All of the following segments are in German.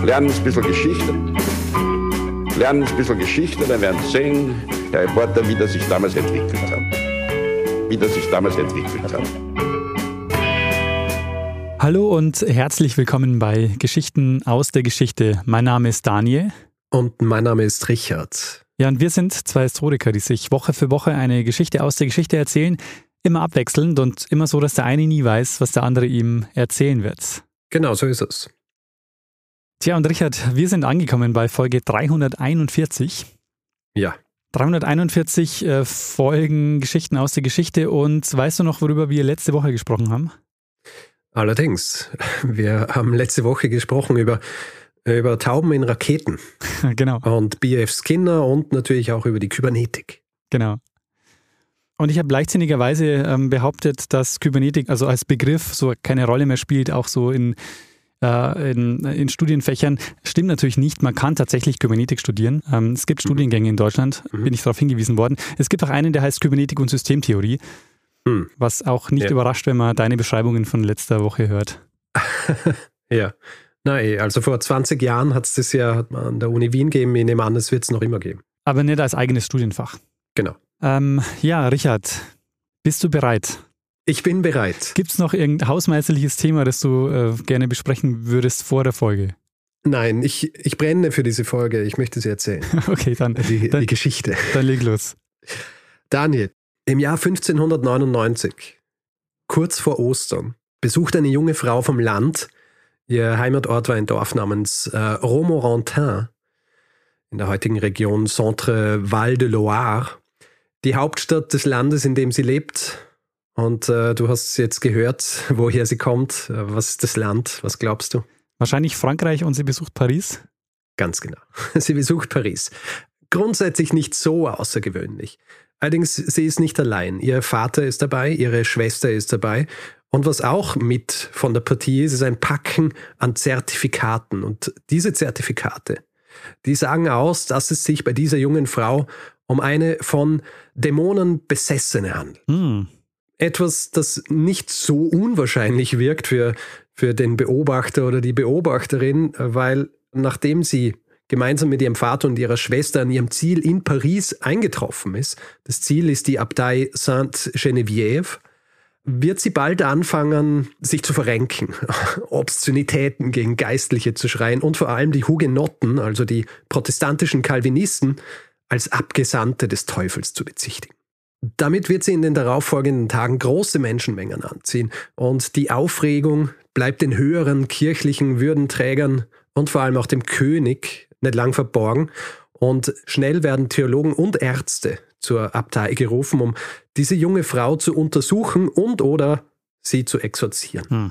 lernen ein bisschen Geschichte. Lernen ein bisschen Geschichte, dann werden Sie sehen, Herr Reporter, wie das sich damals entwickelt hat. Hallo und herzlich willkommen bei Geschichten aus der Geschichte. Mein Name ist Daniel. Und mein Name ist Richard. Ja, und wir sind zwei Historiker, die sich Woche für Woche eine Geschichte aus der Geschichte erzählen, immer abwechselnd und immer so, dass der eine nie weiß, was der andere ihm erzählen wird. Genau, so ist es. Tja, und Richard, wir sind angekommen bei Folge 341. Ja. 341 Folgen Geschichten aus der Geschichte. Und weißt du noch, worüber wir letzte Woche gesprochen haben? Allerdings, wir haben letzte Woche gesprochen über Tauben in Raketen. Genau. Und B.F. Skinner und natürlich auch über die Kybernetik. Genau. Und ich habe leichtsinnigerweise behauptet, dass Kybernetik also als Begriff so keine Rolle mehr spielt, auch so in Studienfächern. Stimmt natürlich nicht. Man kann tatsächlich Kybernetik studieren. Es gibt Studiengänge in Deutschland, bin ich darauf hingewiesen worden. Es gibt auch einen, der heißt Kybernetik und Systemtheorie, was auch nicht überrascht, wenn man deine Beschreibungen von letzter Woche hört. Ja. Nein, also vor 20 Jahren hat es das ja an der Uni Wien gegeben. Ich nehme an, es wird es noch immer geben. Aber nicht als eigenes Studienfach. Genau. Ja, Richard, bist du bereit? Ich bin bereit. Gibt es noch irgendein hausmeisterliches Thema, das du gerne besprechen würdest vor der Folge? Nein, ich brenne für diese Folge. Ich möchte sie erzählen. Okay, dann die Geschichte. Dann leg los. Daniel, im Jahr 1599, kurz vor Ostern, besucht eine junge Frau vom Land. Ihr Heimatort war ein Dorf namens Romorantin in der heutigen Region Centre-Val de Loire, die Hauptstadt des Landes, in dem sie lebt. Und du hast jetzt gehört, woher sie kommt. Was ist das Land? Was glaubst du? Wahrscheinlich Frankreich und sie besucht Paris? Ganz genau. Sie besucht Paris. Grundsätzlich nicht so außergewöhnlich. Allerdings, sie ist nicht allein. Ihr Vater ist dabei, ihre Schwester ist dabei. Und was auch mit von der Partie ist ein Packen an Zertifikaten. Und diese Zertifikate, die sagen aus, dass es sich bei dieser jungen Frau um eine von Dämonen Besessene handelt. Etwas, das nicht so unwahrscheinlich wirkt für den Beobachter oder die Beobachterin, weil nachdem sie gemeinsam mit ihrem Vater und ihrer Schwester an ihrem Ziel in Paris eingetroffen ist, das Ziel ist die Abtei Sainte-Geneviève, wird sie bald anfangen, sich zu verrenken, Obszönitäten gegen Geistliche zu schreien und vor allem die Hugenotten, also die protestantischen Calvinisten, als Abgesandte des Teufels zu bezichtigen. Damit wird sie in den darauffolgenden Tagen große Menschenmengen anziehen und die Aufregung bleibt den höheren kirchlichen Würdenträgern und vor allem auch dem König nicht lang verborgen und schnell werden Theologen und Ärzte zur Abtei gerufen, um diese junge Frau zu untersuchen und oder sie zu exorzieren.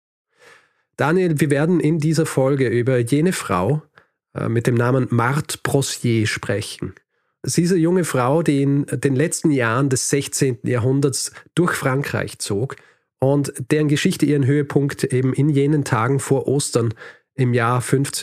Daniel, wir werden in dieser Folge über jene Frau mit dem Namen Marthe Brossier sprechen. Diese junge Frau, die in den letzten Jahren des 16. Jahrhunderts durch Frankreich zog und deren Geschichte ihren Höhepunkt eben in jenen Tagen vor Ostern im Jahr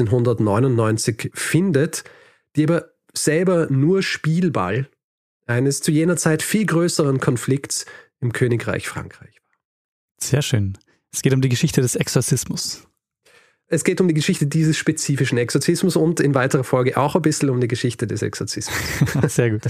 1599 findet, die aber selber nur Spielball eines zu jener Zeit viel größeren Konflikts im Königreich Frankreich war. Sehr schön. Es geht um die Geschichte des Exorzismus. Es geht um die Geschichte dieses spezifischen Exorzismus und in weiterer Folge auch ein bisschen um die Geschichte des Exorzismus. Sehr gut.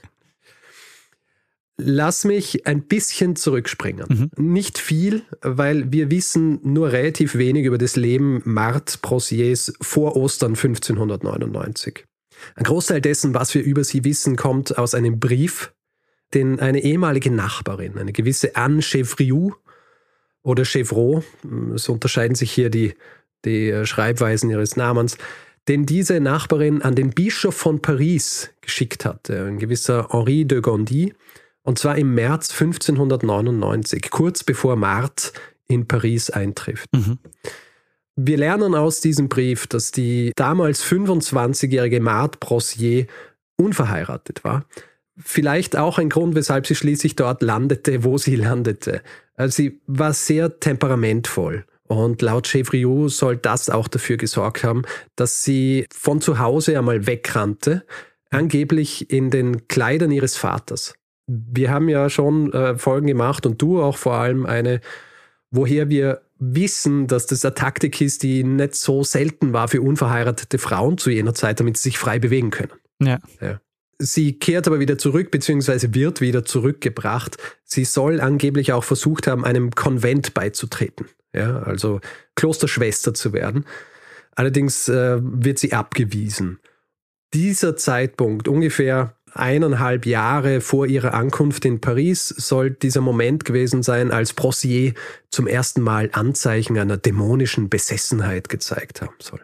Lass mich ein bisschen zurückspringen. Nicht viel, weil wir wissen nur relativ wenig über das Leben Marthe Brossiers vor Ostern 1599. Ein Großteil dessen, was wir über sie wissen, kommt aus einem Brief, den eine ehemalige Nachbarin, eine gewisse Anne Chevrieux oder Chevreau, es unterscheiden sich hier die Schreibweisen ihres Namens, den diese Nachbarin an den Bischof von Paris geschickt hatte, ein gewisser Henri de Gondi, und zwar im März 1599, kurz bevor Marthe in Paris eintrifft. Wir lernen aus diesem Brief, dass die damals 25-jährige Marthe Brossier unverheiratet war. Vielleicht auch ein Grund, weshalb sie schließlich dort landete, wo sie landete. Also sie war sehr temperamentvoll. Und laut Chevrieux soll das auch dafür gesorgt haben, dass sie von zu Hause einmal wegrannte, angeblich in den Kleidern ihres Vaters. Wir haben ja schon Folgen gemacht und du auch vor allem eine woher wir wissen, dass das eine Taktik ist, die nicht so selten war für unverheiratete Frauen zu jener Zeit, damit sie sich frei bewegen können. Ja. Sie kehrt aber wieder zurück, beziehungsweise wird wieder zurückgebracht. Sie soll angeblich auch versucht haben, einem Konvent beizutreten, ja, also Klosterschwester zu werden. Allerdings wird sie abgewiesen. Dieser Zeitpunkt, ungefähr 1,5 Jahre vor ihrer Ankunft in Paris, soll dieser Moment gewesen sein, als Brossier zum ersten Mal Anzeichen einer dämonischen Besessenheit gezeigt haben soll.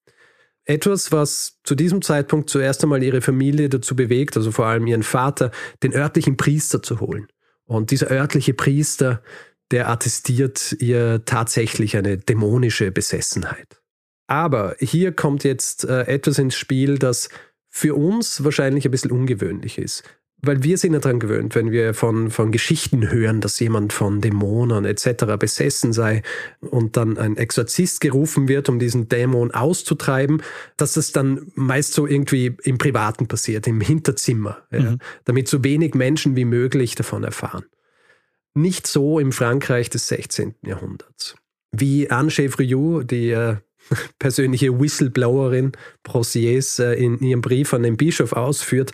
Etwas, was zu diesem Zeitpunkt zuerst einmal ihre Familie dazu bewegt, also vor allem ihren Vater, den örtlichen Priester zu holen. Und dieser örtliche Priester, der attestiert ihr tatsächlich eine dämonische Besessenheit. Aber hier kommt jetzt etwas ins Spiel, das für uns wahrscheinlich ein bisschen ungewöhnlich ist. Weil wir sind ja daran gewöhnt, wenn wir von Geschichten hören, dass jemand von Dämonen etc. besessen sei und dann ein Exorzist gerufen wird, um diesen Dämon auszutreiben, dass das dann meist so irgendwie im Privaten passiert, im Hinterzimmer, ja, damit so wenig Menschen wie möglich davon erfahren. Nicht so im Frankreich des 16. Jahrhunderts. Wie Anne Chevrieux, die persönliche Whistleblowerin Brossiers, in ihrem Brief an den Bischof ausführt,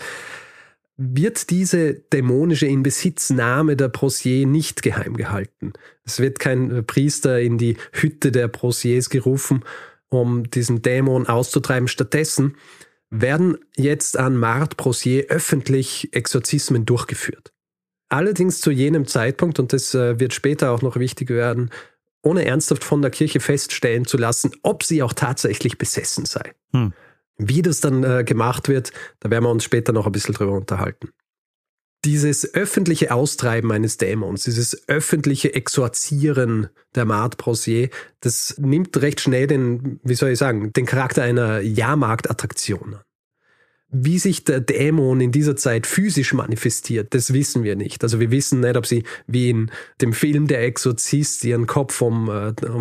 wird diese dämonische Inbesitznahme der Brossier nicht geheim gehalten. Es wird kein Priester in die Hütte der Brossiers gerufen, um diesen Dämon auszutreiben. Stattdessen werden jetzt an Marthe Brossier öffentlich Exorzismen durchgeführt. Allerdings zu jenem Zeitpunkt, und das wird später auch noch wichtig werden, ohne ernsthaft von der Kirche feststellen zu lassen, ob sie auch tatsächlich besessen sei. Wie das dann gemacht wird, da werden wir uns später noch ein bisschen drüber unterhalten. Dieses öffentliche Austreiben eines Dämons, dieses öffentliche Exorzieren der Marthe Brossier, das nimmt recht schnell den Charakter einer Jahrmarktattraktion an. Wie sich der Dämon in dieser Zeit physisch manifestiert, das wissen wir nicht. Also wir wissen nicht, ob sie wie in dem Film Der Exorzist ihren Kopf um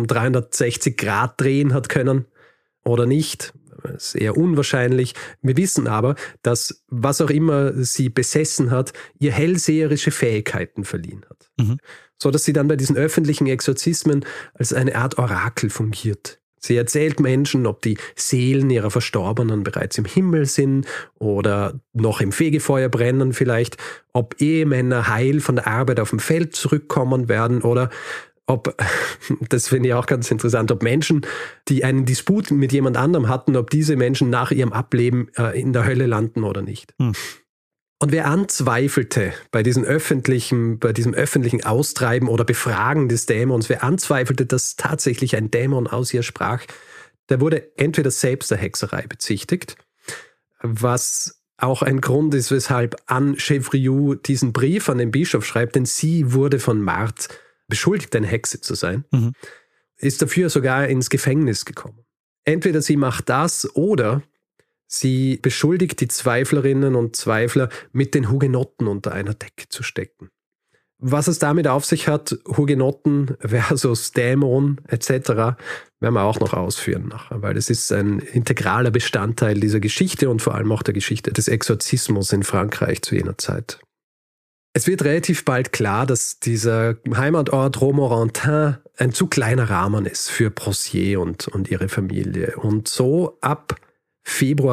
360 Grad drehen hat können oder nicht. Das ist eher unwahrscheinlich. Wir wissen aber, dass was auch immer sie besessen hat, ihr hellseherische Fähigkeiten verliehen hat. So dass sie dann bei diesen öffentlichen Exorzismen als eine Art Orakel fungiert. Sie erzählt Menschen, ob die Seelen ihrer Verstorbenen bereits im Himmel sind oder noch im Fegefeuer brennen vielleicht, ob Ehemänner heil von der Arbeit auf dem Feld zurückkommen werden oder ob, das finde ich auch ganz interessant, ob Menschen, die einen Disput mit jemand anderem hatten, ob diese Menschen nach ihrem Ableben in der Hölle landen oder nicht. Und wer anzweifelte bei diesem öffentlichen Austreiben oder Befragen des Dämons, wer anzweifelte, dass tatsächlich ein Dämon aus ihr sprach, der wurde entweder selbst der Hexerei bezichtigt, was auch ein Grund ist, weshalb Anne Chevrieux diesen Brief an den Bischof schreibt, denn sie wurde von Marthe beschuldigt, eine Hexe zu sein, ist dafür sogar ins Gefängnis gekommen. Entweder sie macht das oder sie beschuldigt die Zweiflerinnen und Zweifler, mit den Hugenotten unter einer Decke zu stecken. Was es damit auf sich hat, Hugenotten versus Dämon etc., werden wir auch noch ausführen nachher, weil es ist ein integraler Bestandteil dieser Geschichte und vor allem auch der Geschichte des Exorzismus in Frankreich zu jener Zeit. Es wird relativ bald klar, dass dieser Heimatort Romorantin ein zu kleiner Rahmen ist für Brossier und ihre Familie. Und so ab Februar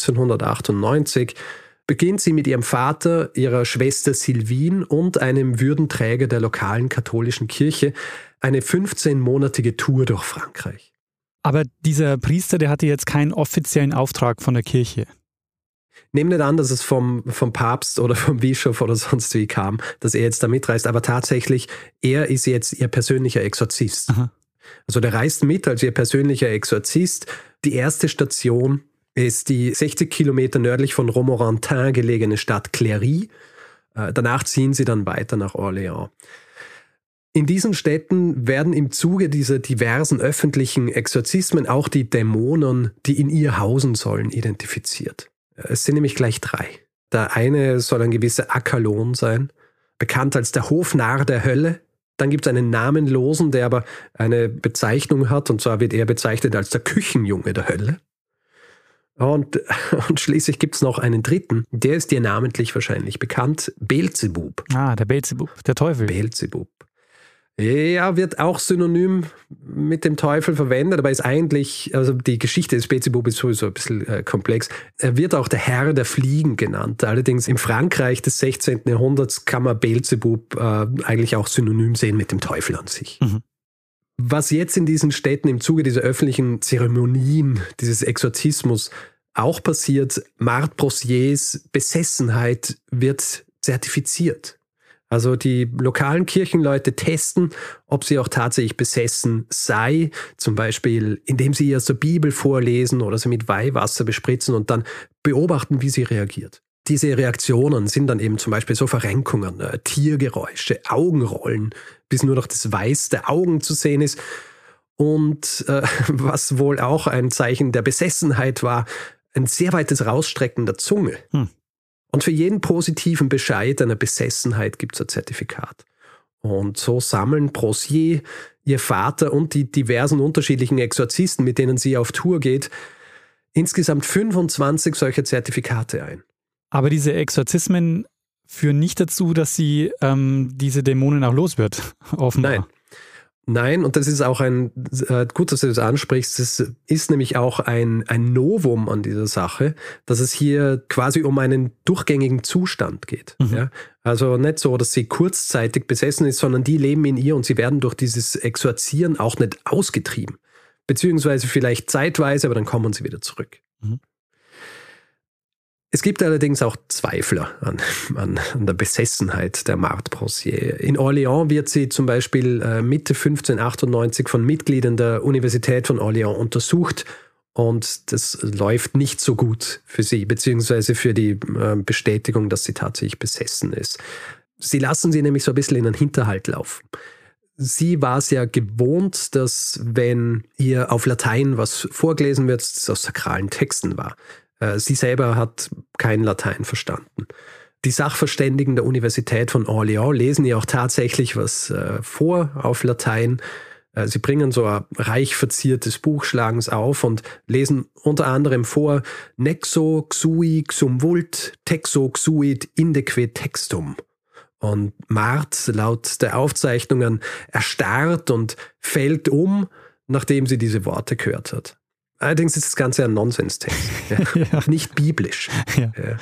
1598 beginnt sie mit ihrem Vater, ihrer Schwester Sylvine und einem Würdenträger der lokalen katholischen Kirche eine 15-monatige Tour durch Frankreich. Aber dieser Priester, der hatte jetzt keinen offiziellen Auftrag von der Kirche. Nehmen nicht an, dass es vom Papst oder vom Bischof oder sonst wie kam, dass er jetzt da mitreist, aber tatsächlich, er ist jetzt ihr persönlicher Exorzist. Also der reist mit als ihr persönlicher Exorzist. Die erste Station ist die 60 Kilometer nördlich von Romorantin gelegene Stadt Cléry. Danach ziehen sie dann weiter nach Orléans. In diesen Städten werden im Zuge dieser diversen öffentlichen Exorzismen auch die Dämonen, die in ihr hausen sollen, identifiziert. Es sind nämlich gleich 3. Der eine soll ein gewisser Akalon sein, bekannt als der Hofnarr der Hölle. Dann gibt es einen Namenlosen, der aber eine Bezeichnung hat, und zwar wird er bezeichnet als der Küchenjunge der Hölle. Und schließlich gibt es noch einen dritten, der ist dir namentlich wahrscheinlich bekannt, Beelzebub. Der Beelzebub, der Teufel. Beelzebub. Ja, wird auch synonym mit dem Teufel verwendet, aber ist eigentlich, also die Geschichte des Beelzebub ist sowieso ein bisschen komplex. Er wird auch der Herr der Fliegen genannt. Allerdings im Frankreich des 16. Jahrhunderts kann man Beelzebub eigentlich auch synonym sehen mit dem Teufel an sich. Mhm. Was jetzt in diesen Städten im Zuge dieser öffentlichen Zeremonien, dieses Exorzismus auch passiert, Marthe Brossiers Besessenheit wird zertifiziert. Also die lokalen Kirchenleute testen, ob sie auch tatsächlich besessen sei, zum Beispiel indem sie ihr aus der Bibel vorlesen oder sie mit Weihwasser bespritzen und dann beobachten, wie sie reagiert. Diese Reaktionen sind dann eben zum Beispiel so Verrenkungen, Tiergeräusche, Augenrollen, bis nur noch das Weiß der Augen zu sehen ist. Und was wohl auch ein Zeichen der Besessenheit war, ein sehr weites Rausstrecken der Zunge. Und für jeden positiven Bescheid einer Besessenheit gibt es ein Zertifikat. Und so sammeln Brossier, ihr Vater und die diversen unterschiedlichen Exorzisten, mit denen sie auf Tour geht, insgesamt 25 solcher Zertifikate ein. Aber diese Exorzismen führen nicht dazu, dass sie diese Dämonen auch los wird, offenbar. Nein, und das ist auch gut, dass du das ansprichst, das ist nämlich auch ein Novum an dieser Sache, dass es hier quasi um einen durchgängigen Zustand geht. Mhm. Ja? Also nicht so, dass sie kurzzeitig besessen ist, sondern die leben in ihr und sie werden durch dieses Exorzieren auch nicht ausgetrieben. Beziehungsweise vielleicht zeitweise, aber dann kommen sie wieder zurück. Mhm. Es gibt allerdings auch Zweifler an der Besessenheit der Marthe Brossier. In Orléans wird sie zum Beispiel Mitte 1598 von Mitgliedern der Universität von Orléans untersucht und das läuft nicht so gut für sie, beziehungsweise für die Bestätigung, dass sie tatsächlich besessen ist. Sie lassen sie nämlich so ein bisschen in den Hinterhalt laufen. Sie war es ja gewohnt, dass wenn ihr auf Latein was vorgelesen wird, das aus sakralen Texten war. Sie selber hat kein Latein verstanden. Die Sachverständigen der Universität von Orléans lesen ihr auch tatsächlich was vor auf Latein. Sie bringen so ein reich verziertes Buch, schlagen es auf und lesen unter anderem vor Nexo xui xum vult, texo xuit indeque textum. Und Marthe, laut der Aufzeichnungen, erstarrt und fällt um, nachdem sie diese Worte gehört hat. Allerdings ist das Ganze ein Nonsenstext, ja. Nicht biblisch. Ja. Ja.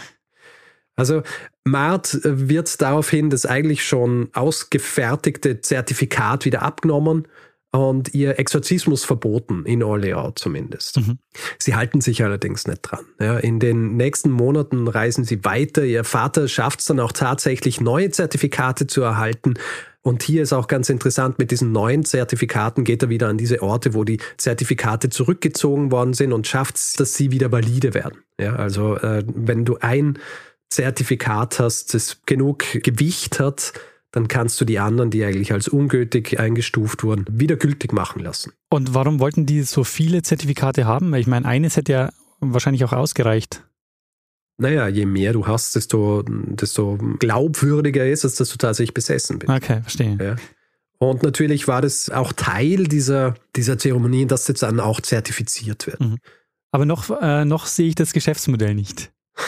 Also Marthe wird daraufhin das eigentlich schon ausgefertigte Zertifikat wieder abgenommen und ihr Exorzismus verboten, in Orléans zumindest. Mhm. Sie halten sich allerdings nicht dran. Ja, in den nächsten Monaten reisen sie weiter. Ihr Vater schafft es dann auch tatsächlich, neue Zertifikate zu erhalten. Und hier ist auch ganz interessant, mit diesen neuen Zertifikaten geht er wieder an diese Orte, wo die Zertifikate zurückgezogen worden sind und schafft es, dass sie wieder valide werden. Ja, also wenn du ein Zertifikat hast, das genug Gewicht hat, dann kannst du die anderen, die eigentlich als ungültig eingestuft wurden, wieder gültig machen lassen. Und warum wollten die so viele Zertifikate haben? Weil ich meine, eines hätte ja wahrscheinlich auch ausgereicht. Naja, je mehr du hast, desto glaubwürdiger ist es, dass du tatsächlich besessen bist. Okay, verstehe. Ja. Und natürlich war das auch Teil dieser Zeremonie, dass das dann auch zertifiziert wird. Mhm. Aber noch sehe ich das Geschäftsmodell nicht.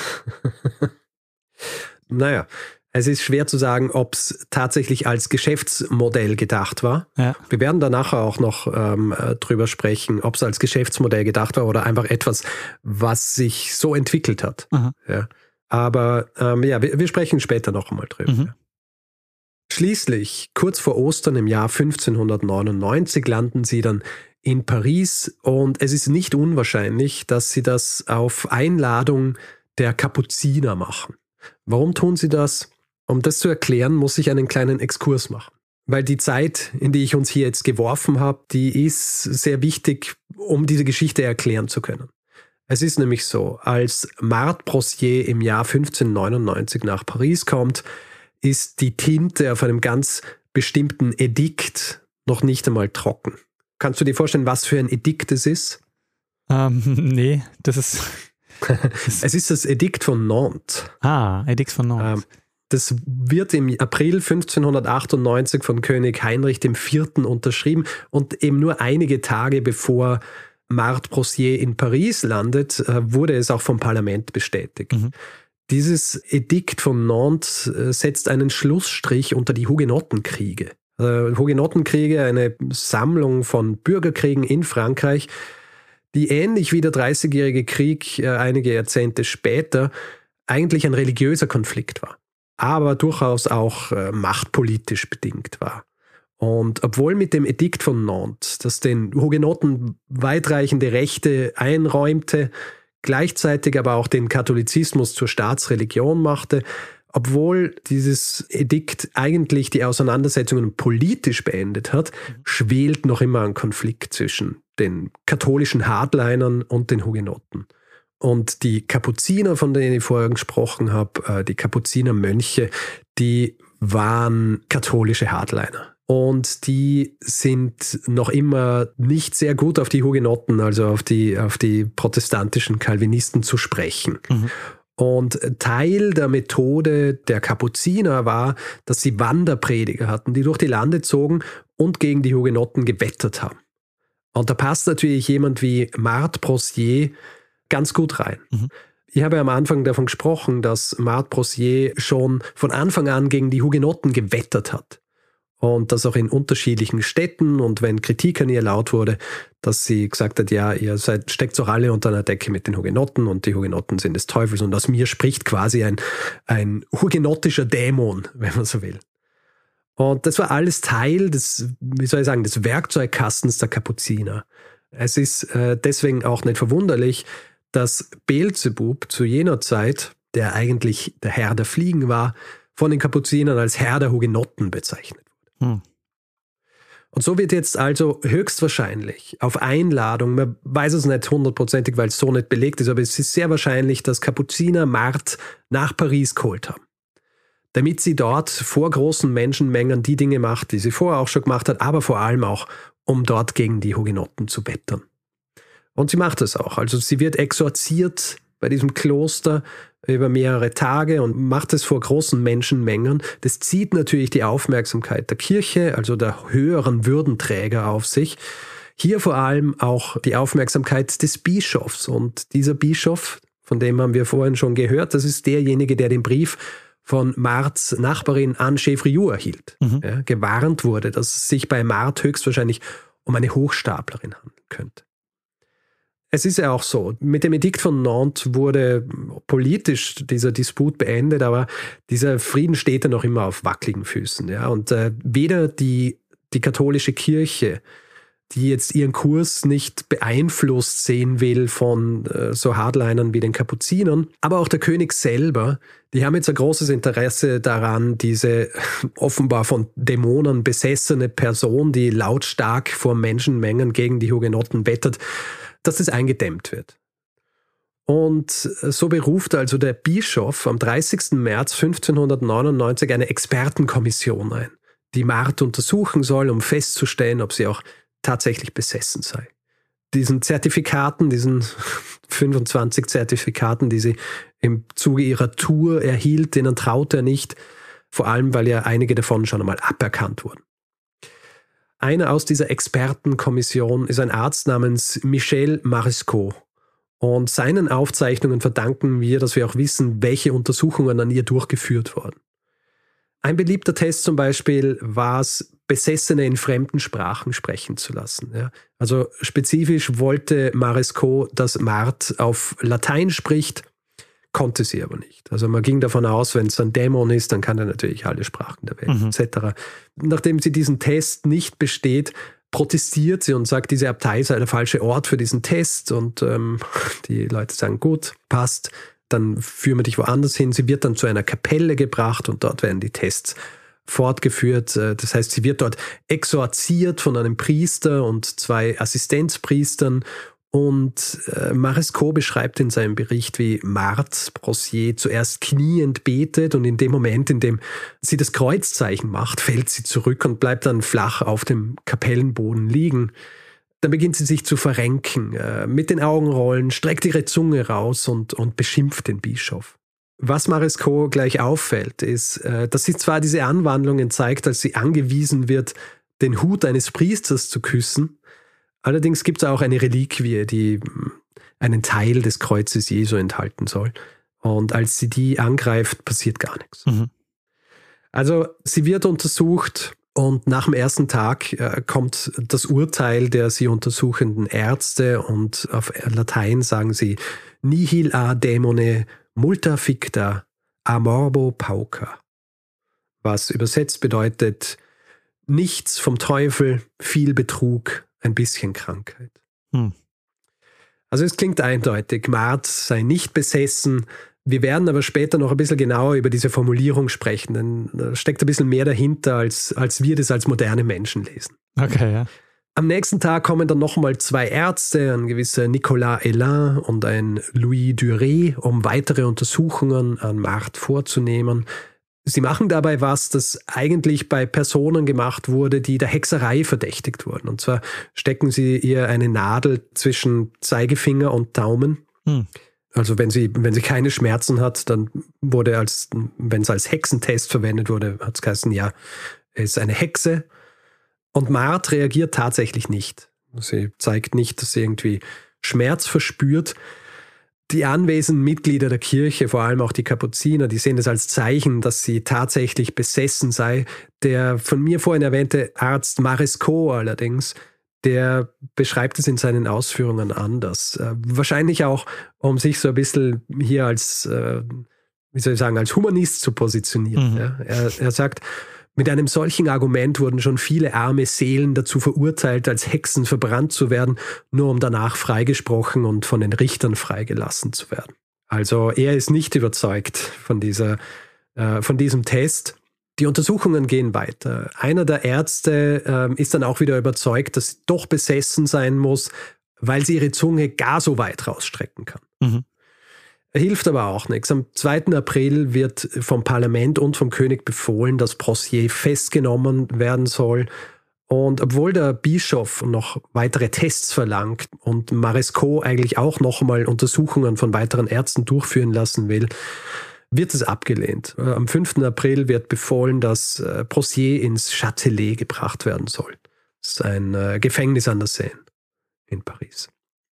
Naja, es ist schwer zu sagen, ob es tatsächlich als Geschäftsmodell gedacht war. Ja. Wir werden da nachher auch noch drüber sprechen, ob es als Geschäftsmodell gedacht war oder einfach etwas, was sich so entwickelt hat. Ja. Aber wir sprechen später noch einmal drüber. Mhm. Ja. Schließlich, kurz vor Ostern im Jahr 1599, landen sie dann in Paris und es ist nicht unwahrscheinlich, dass sie das auf Einladung der Kapuziner machen. Warum tun sie das? Um das zu erklären, muss ich einen kleinen Exkurs machen. Weil die Zeit, in die ich uns hier jetzt geworfen habe, die ist sehr wichtig, um diese Geschichte erklären zu können. Es ist nämlich so, als Marthe Brossier im Jahr 1599 nach Paris kommt, ist die Tinte auf einem ganz bestimmten Edikt noch nicht einmal trocken. Kannst du dir vorstellen, was für ein Edikt es ist? Nee, das ist... Es ist das Edikt von Nantes. Edikt von Nantes. Das wird im April 1598 von König Heinrich IV. Unterschrieben und eben nur einige Tage bevor Marthe Brossier in Paris landet, wurde es auch vom Parlament bestätigt. Mhm. Dieses Edikt von Nantes setzt einen Schlussstrich unter die Hugenottenkriege. Hugenottenkriege, eine Sammlung von Bürgerkriegen in Frankreich, die ähnlich wie der Dreißigjährige Krieg einige Jahrzehnte später eigentlich ein religiöser Konflikt war, aber durchaus auch machtpolitisch bedingt war. Und obwohl mit dem Edikt von Nantes, das den Hugenotten weitreichende Rechte einräumte, gleichzeitig aber auch den Katholizismus zur Staatsreligion machte, obwohl dieses Edikt eigentlich die Auseinandersetzungen politisch beendet hat, schwelt noch immer ein Konflikt zwischen den katholischen Hardlinern und den Hugenotten. Und die Kapuziner, von denen ich vorher gesprochen habe, die Kapuzinermönche, die waren katholische Hardliner. Und die sind noch immer nicht sehr gut auf die Hugenotten, also auf die protestantischen Calvinisten zu sprechen. Mhm. Und Teil der Methode der Kapuziner war, dass sie Wanderprediger hatten, die durch die Lande zogen und gegen die Hugenotten gewettert haben. Und da passt natürlich jemand wie Marthe Brossier ganz gut rein. Mhm. Ich habe ja am Anfang davon gesprochen, dass Marthe Brossier schon von Anfang an gegen die Hugenotten gewettert hat. Und das auch in unterschiedlichen Städten, und wenn Kritik an ihr laut wurde, dass sie gesagt hat, ja, ihr steckt doch alle unter einer Decke mit den Hugenotten und die Hugenotten sind des Teufels, und aus mir spricht quasi ein hugenottischer Dämon, wenn man so will. Und das war alles Teil des Werkzeugkastens der Kapuziner. Es ist deswegen auch nicht verwunderlich, dass Beelzebub zu jener Zeit, der eigentlich der Herr der Fliegen war, von den Kapuzinern als Herr der Hugenotten bezeichnet wurde. Und so wird jetzt also höchstwahrscheinlich auf Einladung, man weiß es nicht hundertprozentig, weil es so nicht belegt ist, aber es ist sehr wahrscheinlich, dass Kapuziner Marthe nach Paris geholt haben, damit sie dort vor großen Menschenmengen die Dinge macht, die sie vorher auch schon gemacht hat, aber vor allem auch, um dort gegen die Hugenotten zu wettern. Und sie macht es auch. Also sie wird exorziert bei diesem Kloster über mehrere Tage und macht es vor großen Menschenmengen. Das zieht natürlich die Aufmerksamkeit der Kirche, also der höheren Würdenträger auf sich. Hier vor allem auch die Aufmerksamkeit des Bischofs. Und dieser Bischof, von dem haben wir vorhin schon gehört, das ist derjenige, der den Brief von Marthes Nachbarin Anne Chevriou erhielt. Ja, gewarnt wurde, dass es sich bei Marthe höchstwahrscheinlich um eine Hochstaplerin handeln könnte. Es ist ja auch so, mit dem Edikt von Nantes wurde politisch dieser Disput beendet, aber dieser Frieden steht ja noch immer auf wackeligen Füßen. Ja? Und weder die katholische Kirche, die jetzt ihren Kurs nicht beeinflusst sehen will von so Hardlinern wie den Kapuzinern, aber auch der König selber, die haben jetzt ein großes Interesse daran, diese offenbar von Dämonen besessene Person, die lautstark vor Menschenmengen gegen die Hugenotten wettert, dass das eingedämmt wird. Und so beruft also der Bischof am 30. März 1599 eine Expertenkommission ein, die Marthe untersuchen soll, um festzustellen, ob sie auch tatsächlich besessen sei. Diesen 25 Zertifikaten, die sie im Zuge ihrer Tour erhielt, denen traut er nicht, vor allem weil ja einige davon schon einmal aberkannt wurden. Einer aus dieser Expertenkommission ist ein Arzt namens Michel Marescot. Und seinen Aufzeichnungen verdanken wir, dass wir auch wissen, welche Untersuchungen an ihr durchgeführt wurden. Ein beliebter Test zum Beispiel war es, Besessene in fremden Sprachen sprechen zu lassen. Ja. Also spezifisch wollte Marescot, dass Marthe auf Latein spricht, konnte sie aber nicht. Also man ging davon aus, wenn es ein Dämon ist, dann kann er natürlich alle Sprachen der Welt, etc. Nachdem sie diesen Test nicht besteht, protestiert sie und sagt, diese Abtei sei der falsche Ort für diesen Test. Und die Leute sagen, gut, passt, dann führen wir dich woanders hin. Sie wird dann zu einer Kapelle gebracht und dort werden die Tests fortgeführt. Das heißt, sie wird dort exorziert von einem Priester und 2 Assistenzpriestern. Und Marescot beschreibt in seinem Bericht, wie Marthe Brossier zuerst kniend betet und in dem Moment, in dem sie das Kreuzzeichen macht, fällt sie zurück und bleibt dann flach auf dem Kapellenboden liegen. Dann beginnt sie sich zu verrenken, mit den Augen rollen, streckt ihre Zunge raus und beschimpft den Bischof. Was Marescot gleich auffällt, ist, dass sie zwar diese Anwandlungen zeigt, als sie angewiesen wird, den Hut eines Priesters zu küssen. Allerdings gibt es auch eine Reliquie, die einen Teil des Kreuzes Jesu enthalten soll. Und als sie die angreift, passiert gar nichts. Also sie wird untersucht Und nach dem ersten Tag kommt das Urteil der sie untersuchenden Ärzte und auf Latein sagen sie nihil a demone multa ficta a morbo pauca, was übersetzt bedeutet nichts vom Teufel, viel Betrug, ein bisschen Krankheit. Also es klingt eindeutig, Mart sei nicht besessen. Wir werden aber später noch ein bisschen genauer über diese Formulierung sprechen, denn da steckt ein bisschen mehr dahinter, als wir das als moderne Menschen lesen. Okay, ja. Am nächsten Tag kommen dann nochmal 2 Ärzte, ein gewisser Nicolas Hélin und ein Louis Duret, um weitere Untersuchungen an Mart vorzunehmen. Sie machen dabei was, das eigentlich bei Personen gemacht wurde, die der Hexerei verdächtigt wurden. Und zwar stecken sie ihr eine Nadel zwischen Zeigefinger und Daumen. Also wenn sie keine Schmerzen hat, dann wurde wenn es als Hexentest verwendet wurde, hat es geheißen, ja, er ist eine Hexe. Und Mart reagiert tatsächlich nicht. Sie zeigt nicht, dass sie irgendwie Schmerz verspürt. Die anwesenden Mitglieder der Kirche, vor allem auch die Kapuziner, die sehen das als Zeichen, dass sie tatsächlich besessen sei. Der von mir vorhin erwähnte Arzt Marescot allerdings, der beschreibt es in seinen Ausführungen anders. Wahrscheinlich auch, um sich so ein bisschen hier als, als Humanist zu positionieren. Ja? Er sagt, mit einem solchen Argument wurden schon viele arme Seelen dazu verurteilt, als Hexen verbrannt zu werden, nur um danach freigesprochen und von den Richtern freigelassen zu werden. Also er ist nicht überzeugt von diesem Test. Die Untersuchungen gehen weiter. Einer der Ärzte ist dann auch wieder überzeugt, dass sie doch besessen sein muss, weil sie ihre Zunge gar so weit rausstrecken kann. Hilft aber auch nichts. Am 2. April wird vom Parlament und vom König befohlen, dass Brossier festgenommen werden soll. Und obwohl der Bischof noch weitere Tests verlangt und Marescot eigentlich auch nochmal Untersuchungen von weiteren Ärzten durchführen lassen will, wird es abgelehnt. Am 5. April wird befohlen, dass Brossier ins Châtelet gebracht werden soll. Das ist ein Gefängnis an der Seine in Paris.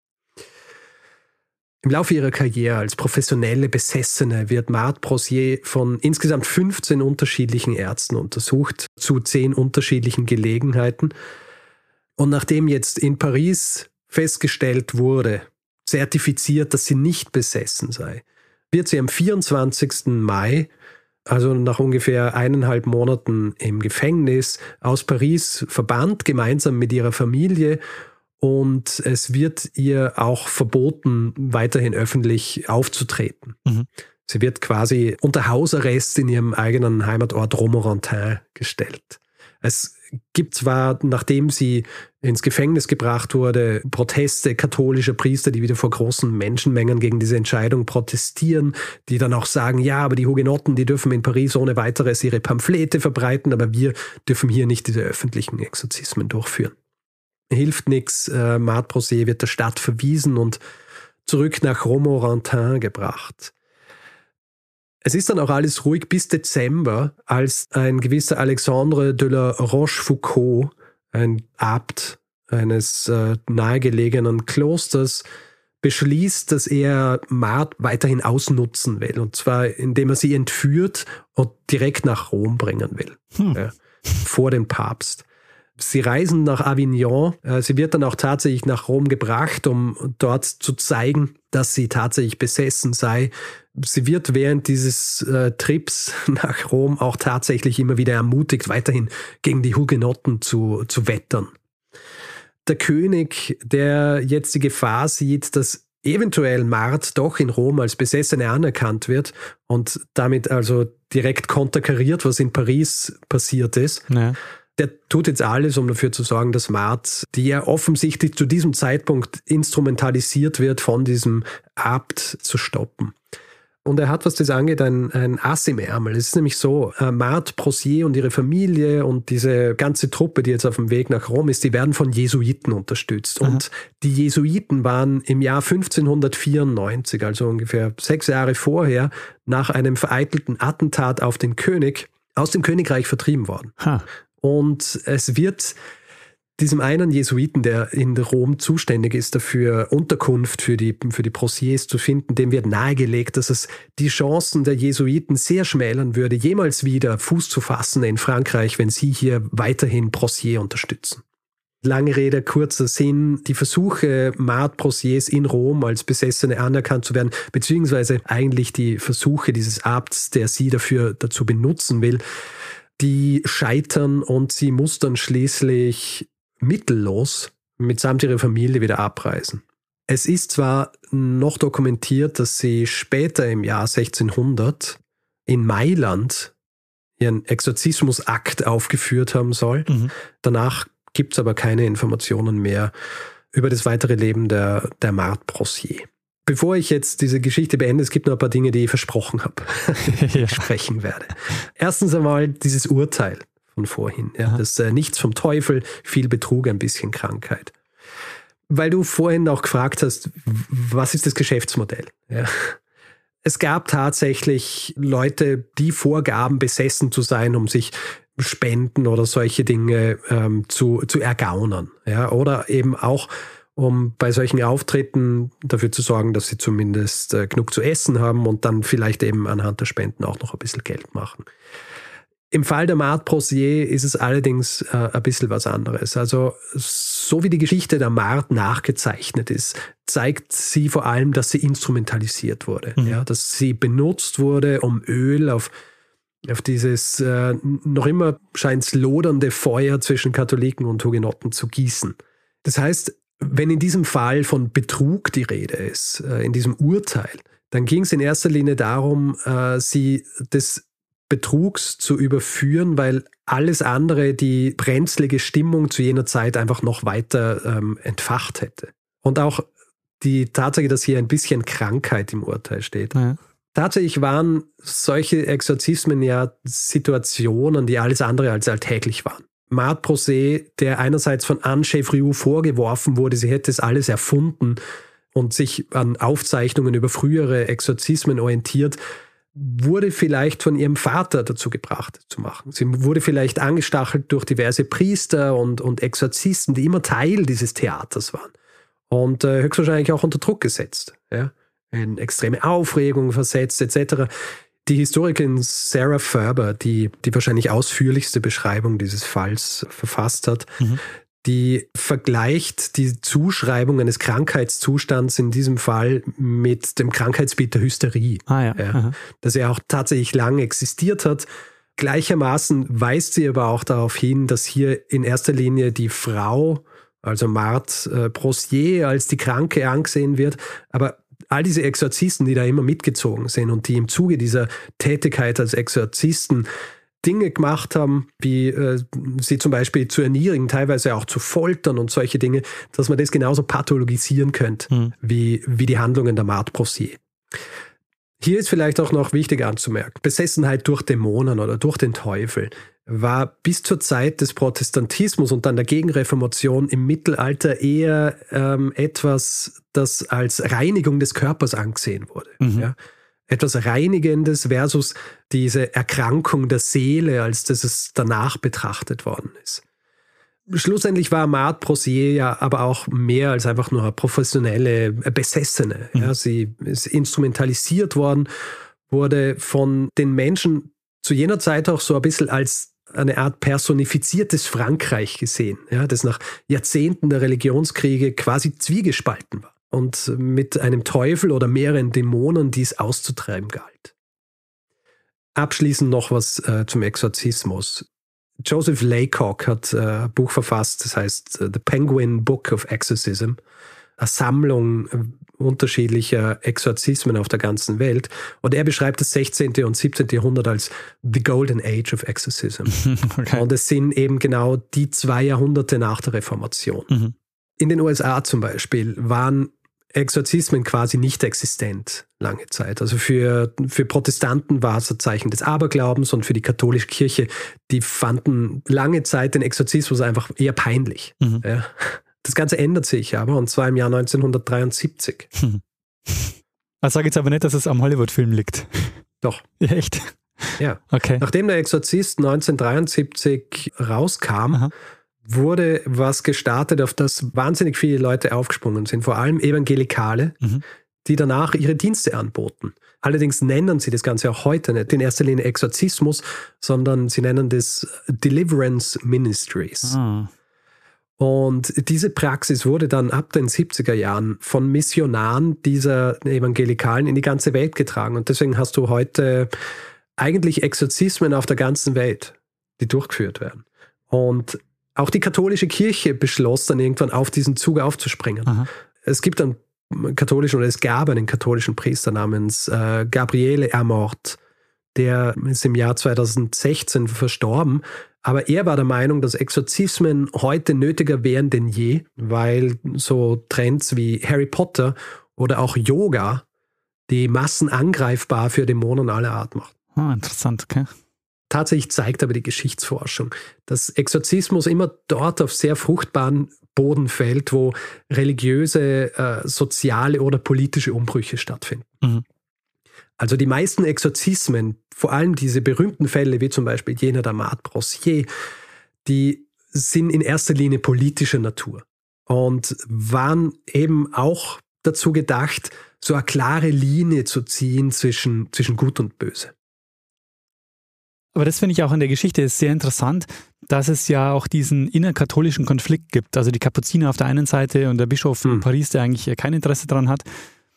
Im Laufe ihrer Karriere als professionelle Besessene wird Marthe Brossier von insgesamt 15 unterschiedlichen Ärzten untersucht, zu 10 unterschiedlichen Gelegenheiten. Und nachdem jetzt in Paris festgestellt wurde, zertifiziert, dass sie nicht besessen sei, wird sie am 24. Mai, also nach ungefähr 1,5 Monaten im Gefängnis, aus Paris verbannt, gemeinsam mit ihrer Familie. Und es wird ihr auch verboten, weiterhin öffentlich aufzutreten. Sie wird quasi unter Hausarrest in ihrem eigenen Heimatort Romorantin gestellt. Es gibt zwar, nachdem sie ins Gefängnis gebracht wurde, Proteste katholischer Priester, die wieder vor großen Menschenmengen gegen diese Entscheidung protestieren, die dann auch sagen, ja, aber die Hugenotten, die dürfen in Paris ohne weiteres ihre Pamphlete verbreiten, aber wir dürfen hier nicht diese öffentlichen Exorzismen durchführen. Hilft nichts, Marthe Brossier wird der Stadt verwiesen und zurück nach Romorantin gebracht. Es ist dann auch alles ruhig bis Dezember, als ein gewisser Alexandre de la Rochefoucauld, ein Abt eines nahegelegenen Klosters, beschließt, dass er Marthe weiterhin ausnutzen will. Und zwar, indem er sie entführt und direkt nach Rom bringen will, vor den Papst. Sie reisen nach Avignon. Sie wird dann auch tatsächlich nach Rom gebracht, um dort zu zeigen, dass sie tatsächlich besessen sei. Sie wird während dieses Trips nach Rom auch tatsächlich immer wieder ermutigt, weiterhin gegen die Hugenotten zu wettern. Der König, der jetzt die Gefahr sieht, dass eventuell Marthe doch in Rom als Besessene anerkannt wird und damit also direkt konterkariert, was in Paris passiert ist, ja. Der tut jetzt alles, um dafür zu sorgen, dass Marthe, die ja offensichtlich zu diesem Zeitpunkt instrumentalisiert wird, von diesem Abt zu stoppen. Und er hat, was das angeht, ein Ass im Ärmel. Es ist nämlich so, Marthe Brossier und ihre Familie und diese ganze Truppe, die jetzt auf dem Weg nach Rom ist, die werden von Jesuiten unterstützt. Aha. Und die Jesuiten waren im Jahr 1594, also ungefähr 6 Jahre vorher, nach einem vereitelten Attentat auf den König, aus dem Königreich vertrieben worden. Ha. Und es wird diesem einen Jesuiten, der in Rom zuständig ist, dafür Unterkunft für die Brossiers zu finden, dem wird nahegelegt, dass es die Chancen der Jesuiten sehr schmälern würde, jemals wieder Fuß zu fassen in Frankreich, wenn sie hier weiterhin Brossier unterstützen. Lange Rede, kurzer Sinn, die Versuche, Marthe Brossiers in Rom als Besessene anerkannt zu werden, beziehungsweise eigentlich die Versuche dieses Abts, der sie dazu benutzen will, die scheitern und sie muss dann schließlich mittellos mitsamt ihrer Familie wieder abreisen. Es ist zwar noch dokumentiert, dass sie später im Jahr 1600 in Mailand ihren Exorzismusakt aufgeführt haben soll. Danach gibt es aber keine Informationen mehr über das weitere Leben der Marthe Brossier. Bevor ich jetzt diese Geschichte beende, es gibt noch ein paar Dinge, die ich versprochen habe, die ich sprechen werde. Erstens einmal dieses Urteil von vorhin. Ja, das nichts vom Teufel, viel Betrug, ein bisschen Krankheit. Weil du vorhin auch gefragt hast, was ist das Geschäftsmodell? Ja. Es gab tatsächlich Leute, die vorgaben, besessen zu sein, um sich Spenden oder solche Dinge zu ergaunern. Ja, oder eben auch, um bei solchen Auftritten dafür zu sorgen, dass sie zumindest genug zu essen haben und dann vielleicht eben anhand der Spenden auch noch ein bisschen Geld machen. Im Fall der Marthe Brossier ist es allerdings ein bisschen was anderes. Also so wie die Geschichte der Marthe nachgezeichnet ist, zeigt sie vor allem, dass sie instrumentalisiert wurde. Ja, dass sie benutzt wurde, um Öl auf dieses noch immer scheint's lodernde Feuer zwischen Katholiken und Hugenotten zu gießen. Das heißt, wenn in diesem Fall von Betrug die Rede ist, in diesem Urteil, dann ging es in erster Linie darum, sie des Betrugs zu überführen, weil alles andere die brenzlige Stimmung zu jener Zeit einfach noch weiter entfacht hätte. Und auch die Tatsache, dass hier ein bisschen Krankheit im Urteil steht. Ja. Tatsächlich waren solche Exorzismen ja Situationen, die alles andere als alltäglich waren. Marthe Brossier, der einerseits von Anne Chevrieux vorgeworfen wurde, sie hätte es alles erfunden und sich an Aufzeichnungen über frühere Exorzismen orientiert, wurde vielleicht von ihrem Vater dazu gebracht zu machen. Sie wurde vielleicht angestachelt durch diverse Priester und Exorzisten, die immer Teil dieses Theaters waren und höchstwahrscheinlich auch unter Druck gesetzt, ja? In extreme Aufregung versetzt etc. Die Historikerin Sarah Ferber, die wahrscheinlich ausführlichste Beschreibung dieses Falls verfasst hat, die vergleicht die Zuschreibung eines Krankheitszustands in diesem Fall mit dem Krankheitsbild der Hysterie, das ja auch tatsächlich lange existiert hat. Gleichermaßen weist sie aber auch darauf hin, dass hier in erster Linie die Frau, also Marthe Brossier, als die Kranke angesehen wird, aber all diese Exorzisten, die da immer mitgezogen sind und die im Zuge dieser Tätigkeit als Exorzisten Dinge gemacht haben, wie sie zum Beispiel zu erniedrigen, teilweise auch zu foltern und solche Dinge, dass man das genauso pathologisieren könnte, wie die Handlungen der Marthe Brossier. Hier ist vielleicht auch noch wichtig anzumerken, Besessenheit durch Dämonen oder durch den Teufel war bis zur Zeit des Protestantismus und dann der Gegenreformation im Mittelalter eher etwas, das als Reinigung des Körpers angesehen wurde. Ja? Etwas Reinigendes versus diese Erkrankung der Seele, als dass es danach betrachtet worden ist. Schlussendlich war Marthe Brossier ja aber auch mehr als einfach nur eine professionelle Besessene. Ja? Sie ist instrumentalisiert worden, wurde von den Menschen zu jener Zeit auch so ein bisschen als eine Art personifiziertes Frankreich gesehen, ja, das nach Jahrzehnten der Religionskriege quasi zwiegespalten war und mit einem Teufel oder mehreren Dämonen, die es auszutreiben galt. Abschließend noch was zum Exorzismus. Joseph Laycock hat ein Buch verfasst, das heißt The Penguin Book of Exorcism, eine Sammlung unterschiedlicher Exorzismen auf der ganzen Welt. Und er beschreibt das 16. und 17. Jahrhundert als The Golden Age of Exorcism. Okay. Und es sind eben genau die 2 Jahrhunderte nach der Reformation. In den USA zum Beispiel waren Exorzismen quasi nicht existent lange Zeit. Also für Protestanten war es ein Zeichen des Aberglaubens und für die katholische Kirche, die fanden lange Zeit den Exorzismus einfach eher peinlich. Ja. Das Ganze ändert sich aber, und zwar im Jahr 1973. Ich sage jetzt aber nicht, dass es am Hollywood-Film liegt. Doch. Ja, echt? Ja. Okay. Nachdem der Exorzist 1973 rauskam, wurde was gestartet, auf das wahnsinnig viele Leute aufgesprungen sind, vor allem Evangelikale, die danach ihre Dienste anboten. Allerdings nennen sie das Ganze auch heute nicht in erster Linie Exorzismus, sondern sie nennen das Deliverance Ministries. Und diese Praxis wurde dann ab den 70er Jahren von Missionaren dieser Evangelikalen in die ganze Welt getragen. Und deswegen hast du heute eigentlich Exorzismen auf der ganzen Welt, die durchgeführt werden. Und auch die katholische Kirche beschloss dann irgendwann auf diesen Zug aufzuspringen. Es gab einen katholischen Priester namens Gabriele Amort, der ist im Jahr 2016 verstorben. Aber er war der Meinung, dass Exorzismen heute nötiger wären denn je, weil so Trends wie Harry Potter oder auch Yoga die Massen angreifbar für Dämonen aller Art macht. Interessant, okay. Tatsächlich zeigt aber die Geschichtsforschung, dass Exorzismus immer dort auf sehr fruchtbaren Boden fällt, wo religiöse, soziale oder politische Umbrüche stattfinden. Also die meisten Exorzismen, vor allem diese berühmten Fälle, wie zum Beispiel jener der Marthe Brossier, die sind in erster Linie politischer Natur und waren eben auch dazu gedacht, so eine klare Linie zu ziehen zwischen Gut und Böse. Aber das finde ich auch in der Geschichte ist sehr interessant, dass es ja auch diesen innerkatholischen Konflikt gibt. Also die Kapuziner auf der einen Seite und der Bischof in Paris, der eigentlich kein Interesse daran hat.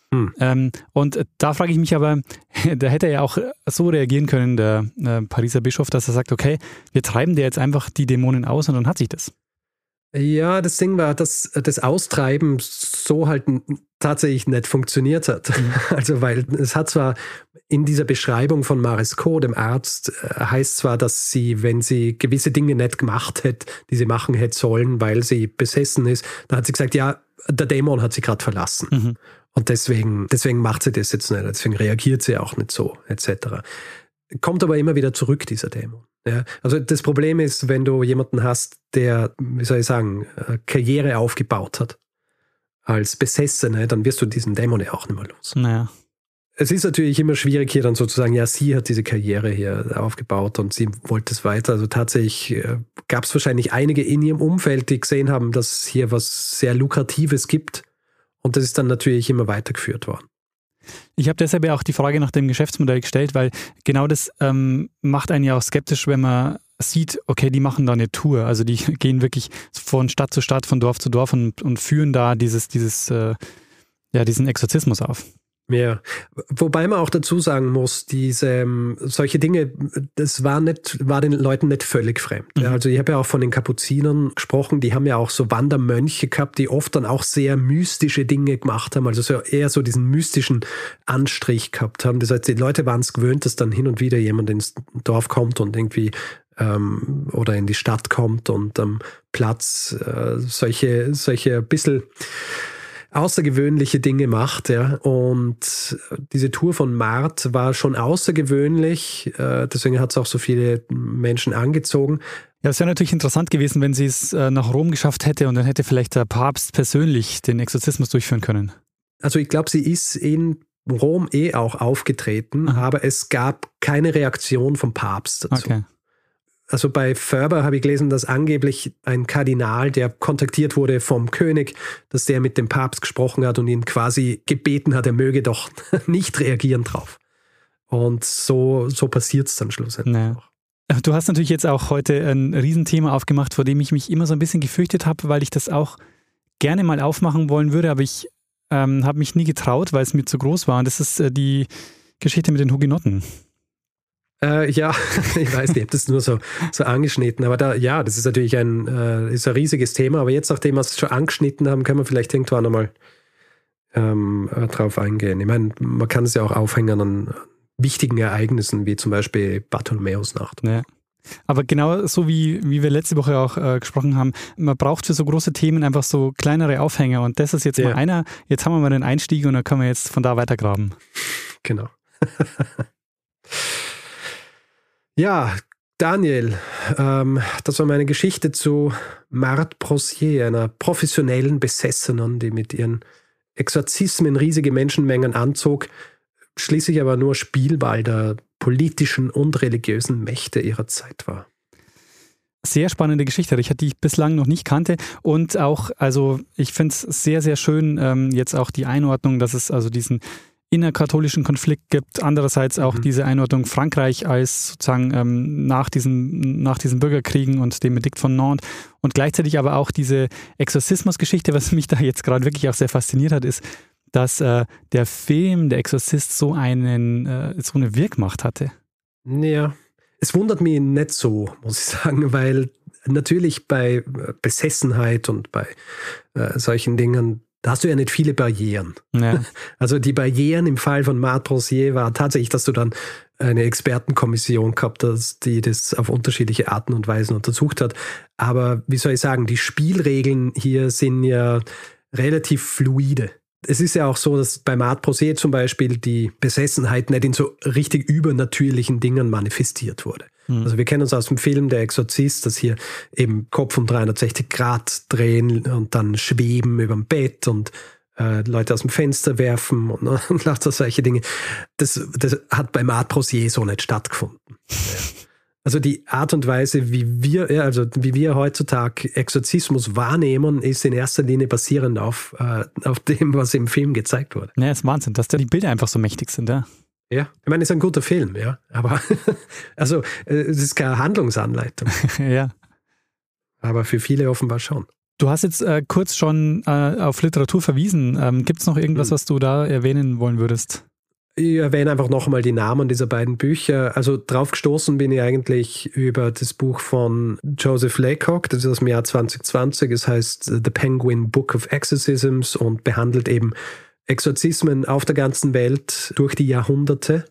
Und da frage ich mich aber, da hätte er ja auch so reagieren können, der Pariser Bischof, dass er sagt, okay, wir treiben dir jetzt einfach die Dämonen aus und dann hat sich das. Ja, das Ding war, dass das Austreiben so halt tatsächlich nicht funktioniert hat. Also weil es hat zwar in dieser Beschreibung von Marescot, dem Arzt, heißt zwar, dass sie, wenn sie gewisse Dinge nicht gemacht hätte, die sie machen hätte sollen, weil sie besessen ist, da hat sie gesagt, ja, der Dämon hat sie gerade verlassen. Und deswegen macht sie das jetzt nicht, deswegen reagiert sie auch nicht so, etc. Kommt aber immer wieder zurück, dieser Dämon. Ja, also das Problem ist, wenn du jemanden hast, der, wie soll ich sagen, Karriere aufgebaut hat als Besessene, dann wirst du diesen Dämon ja auch nicht mehr los. Naja. Es ist natürlich immer schwierig hier dann sozusagen, ja, sie hat diese Karriere hier aufgebaut und sie wollte es weiter. Also tatsächlich gab es wahrscheinlich einige in ihrem Umfeld, die gesehen haben, dass es hier was sehr Lukratives gibt und das ist dann natürlich immer weitergeführt worden. Ich habe deshalb ja auch die Frage nach dem Geschäftsmodell gestellt, weil genau das macht einen ja auch skeptisch, wenn man sieht, okay, die machen da eine Tour. Also die gehen wirklich von Stadt zu Stadt, von Dorf zu Dorf und führen da diesen Exorzismus auf. Ja, wobei man auch dazu sagen muss, solche Dinge, das war den Leuten nicht völlig fremd. Ja, also ich habe ja auch von den Kapuzinern gesprochen, die haben ja auch so Wandermönche gehabt, die oft dann auch sehr mystische Dinge gemacht haben, also eher so diesen mystischen Anstrich gehabt haben. Das heißt, die Leute waren es gewöhnt, dass dann hin und wieder jemand ins Dorf kommt und irgendwie oder in die Stadt kommt und am Platz solche ein bisschen außergewöhnliche Dinge macht, ja. Und diese Tour von Marthe war schon außergewöhnlich, deswegen hat es auch so viele Menschen angezogen. Ja, es wäre natürlich interessant gewesen, wenn sie es nach Rom geschafft hätte und dann hätte vielleicht der Papst persönlich den Exorzismus durchführen können. Also ich glaube, sie ist in Rom auch aufgetreten, aber es gab keine Reaktion vom Papst dazu. Okay. Also bei Ferber habe ich gelesen, dass angeblich ein Kardinal, der kontaktiert wurde vom König, dass der mit dem Papst gesprochen hat und ihn quasi gebeten hat, er möge doch nicht reagieren drauf. Und so passiert es dann schlussendlich auch. Du hast natürlich jetzt auch heute ein Riesenthema aufgemacht, vor dem ich mich immer so ein bisschen gefürchtet habe, weil ich das auch gerne mal aufmachen wollen würde, aber ich habe mich nie getraut, weil es mir zu groß war. Und das ist die Geschichte mit den Hugenotten. Ja, ich weiß nicht, ich habe das nur so angeschnitten, aber das ist natürlich ein riesiges Thema, aber jetzt, nachdem wir es schon angeschnitten haben, können wir vielleicht irgendwann einmal drauf eingehen. Ich meine, man kann es ja auch aufhängen an wichtigen Ereignissen, wie zum Beispiel Bartholomäusnacht. Ja. Aber genau so wie wir letzte Woche auch gesprochen haben, man braucht für so große Themen einfach so kleinere Aufhänger und das ist jetzt mal einer, jetzt haben wir mal den Einstieg und dann können wir jetzt von da weiter graben. Genau. Ja, Daniel, das war meine Geschichte zu Marthe Brossier, einer professionellen Besessenen, die mit ihren Exorzismen riesige Menschenmengen anzog, schließlich aber nur Spielball der politischen und religiösen Mächte ihrer Zeit war. Sehr spannende Geschichte, Richard, die ich bislang noch nicht kannte. Und auch, also ich finde es sehr, sehr schön, jetzt auch die Einordnung, dass es also diesen innerkatholischen Konflikt gibt. Andererseits auch diese Einordnung Frankreich als sozusagen nach diesen Bürgerkriegen und dem Edikt von Nantes. Und gleichzeitig aber auch diese Exorzismusgeschichte, was mich da jetzt gerade wirklich auch sehr fasziniert hat, ist, dass der Film Der Exorzist so eine Wirkmacht hatte. Ja. Es wundert mich nicht so, muss ich sagen, weil natürlich bei Besessenheit und bei solchen Dingen, da hast du ja nicht viele Barrieren. Ja. Also die Barrieren im Fall von Marthe Brossier war tatsächlich, dass du dann eine Expertenkommission gehabt hast, die das auf unterschiedliche Arten und Weisen untersucht hat. Aber wie soll ich sagen, die Spielregeln hier sind ja relativ fluide. Es ist ja auch so, dass bei Marthe Brossier zum Beispiel die Besessenheit nicht in so richtig übernatürlichen Dingen manifestiert wurde. Also wir kennen uns aus dem Film Der Exorzist, dass hier eben Kopf um 360 Grad drehen und dann schweben über dem Bett und Leute aus dem Fenster werfen und lauter solche Dinge. Das hat bei Marthe Brossier so nicht stattgefunden. Also die Art und Weise, wie wir heutzutage Exorzismus wahrnehmen, ist in erster Linie basierend auf dem, was im Film gezeigt wurde. Ja, ist Wahnsinn, dass da die Bilder einfach so mächtig sind, ja. Ja, ich meine, es ist ein guter Film, ja, aber also es ist keine Handlungsanleitung. Ja. Aber für viele offenbar schon. Du hast jetzt kurz schon auf Literatur verwiesen. Gibt es noch irgendwas, was du da erwähnen wollen würdest? Ich erwähne einfach nochmal die Namen dieser beiden Bücher. Also drauf gestoßen bin ich eigentlich über das Buch von Joseph Laycock, das ist aus dem Jahr 2020. Es heißt The Penguin Book of Exorcisms und behandelt eben Exorzismen auf der ganzen Welt durch die Jahrhunderte.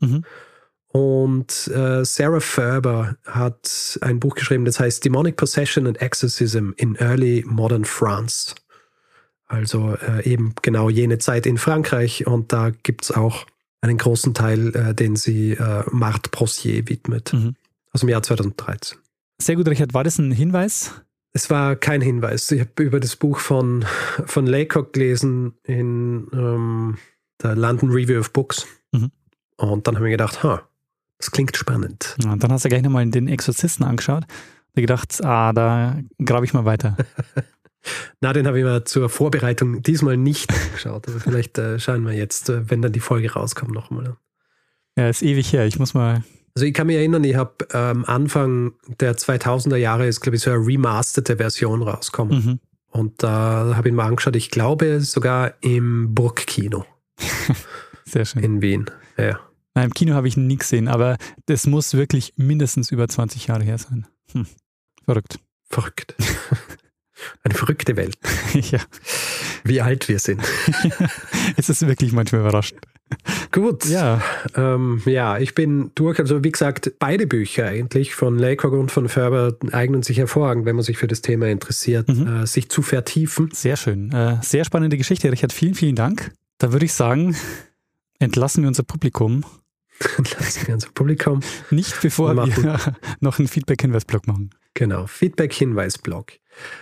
Und Sarah Ferber hat ein Buch geschrieben, das heißt Demonic Possession and Exorcism in Early Modern France. Also eben genau jene Zeit in Frankreich. Und da gibt es auch einen großen Teil, den sie Marthe Brossier widmet. Aus dem Jahr 2013. Sehr gut, Richard. War das ein Hinweis? Es war kein Hinweis. Ich habe über das Buch von Laycock gelesen in der London Review of Books. Und dann habe ich gedacht, das klingt spannend. Ja, und dann hast du gleich nochmal den Exorzisten angeschaut und gedacht, da grabe ich mal weiter. Na, den habe ich mir zur Vorbereitung diesmal nicht geschaut. Also vielleicht schauen wir jetzt, wenn dann die Folge rauskommt, nochmal an. Ja, ist ewig her. Ich muss mal... Also ich kann mich erinnern, ich habe Anfang der 2000er Jahre ist, glaube ich, so eine remasterte Version rausgekommen. Und da habe ich mir angeschaut, ich glaube sogar im Burgkino. Sehr schön. In Wien, ja. Nein, im Kino habe ich nie gesehen, aber das muss wirklich mindestens über 20 Jahre her sein. Verrückt. Verrückt. Eine verrückte Welt. Ja. Wie alt wir sind. Es ist wirklich manchmal überraschend. Gut. Ja. Ja, ich bin durch. Also wie gesagt, beide Bücher eigentlich von Laycock und von Ferber eignen sich hervorragend, wenn man sich für das Thema interessiert, sich zu vertiefen. Sehr schön. Sehr spannende Geschichte, Richard. Vielen, vielen Dank. Da würde ich sagen, entlassen wir unser Publikum. Entlassen wir unser Publikum. Nicht bevor wir noch einen Feedback-Hinweis-Blog machen. Genau, Feedback-Hinweis-Blog.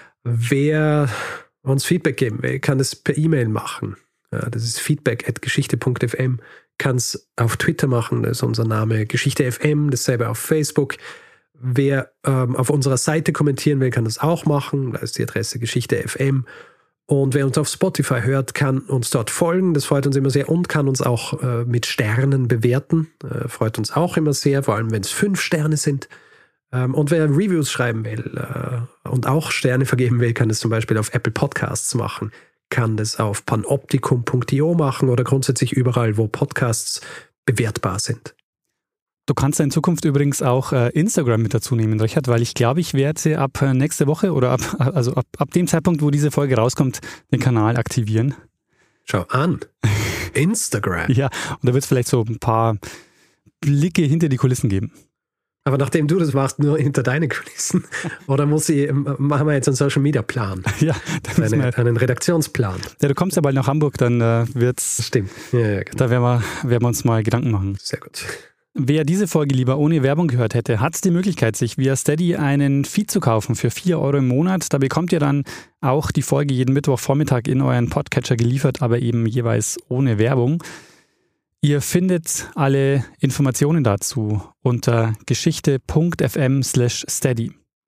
Wer uns Feedback geben will, kann es per E-Mail machen. Ja, das ist feedback@geschichte.fm. Kann es auf Twitter machen, das ist unser Name Geschichte.fm, dasselbe auf Facebook. Wer auf unserer Seite kommentieren will, kann das auch machen. Da ist die Adresse Geschichte.fm. Und wer uns auf Spotify hört, kann uns dort folgen. Das freut uns immer sehr und kann uns auch mit Sternen bewerten. Freut uns auch immer sehr, vor allem wenn es 5 Sterne sind. Und wer Reviews schreiben will und auch Sterne vergeben will, kann das zum Beispiel auf Apple Podcasts machen. Kann das auf panoptikum.io machen oder grundsätzlich überall, wo Podcasts bewertbar sind. Du kannst in Zukunft übrigens auch Instagram mit dazu nehmen, Richard, weil ich glaube, ich werde ab nächste Woche oder ab dem Zeitpunkt, wo diese Folge rauskommt, den Kanal aktivieren. Schau an. Instagram. Ja, und da wird es vielleicht so ein paar Blicke hinter die Kulissen geben. Aber nachdem du das machst, nur hinter deine Kulissen? Oder machen wir jetzt einen Social-Media-Plan? Ja. Einen Redaktionsplan? Ja, du kommst ja bald nach Hamburg, dann wird's... Stimmt. Ja, genau. Da werden wir uns mal Gedanken machen. Sehr gut. Wer diese Folge lieber ohne Werbung gehört hätte, hat die Möglichkeit, sich via Steady einen Feed zu kaufen für 4 Euro im Monat. Da bekommt ihr dann auch die Folge jeden Mittwochvormittag in euren Podcatcher geliefert, aber eben jeweils ohne Werbung. Ihr findet alle Informationen dazu unter geschichte.fm/steady.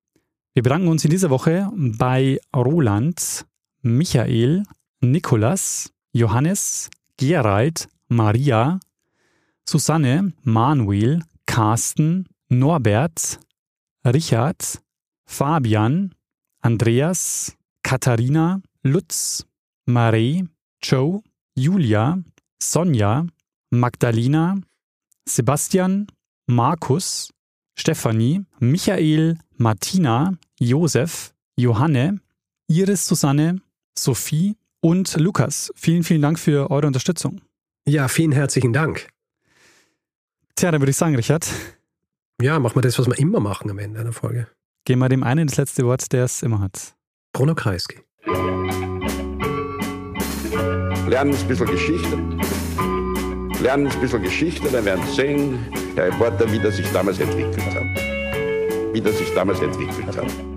Wir bedanken uns in dieser Woche bei Roland, Michael, Nikolas, Johannes, Gerald, Maria, Susanne, Manuel, Carsten, Norbert, Richard, Fabian, Andreas, Katharina, Lutz, Marie, Joe, Julia, Sonja, Magdalena, Sebastian, Markus, Stefanie, Michael, Martina, Josef, Johanne, Iris, Susanne, Sophie und Lukas. Vielen, vielen Dank für eure Unterstützung. Ja, vielen herzlichen Dank. Tja, dann würde ich sagen, Richard. Ja, machen wir das, was wir immer machen am Ende einer Folge. Geben wir dem einen das letzte Wort, der es immer hat. Bruno Kreisky. Lernen ein bisschen Geschichte. Lernen ein bisschen Geschichte, dann werden Sie sehen, der Reporter, wie das sich damals entwickelt hat.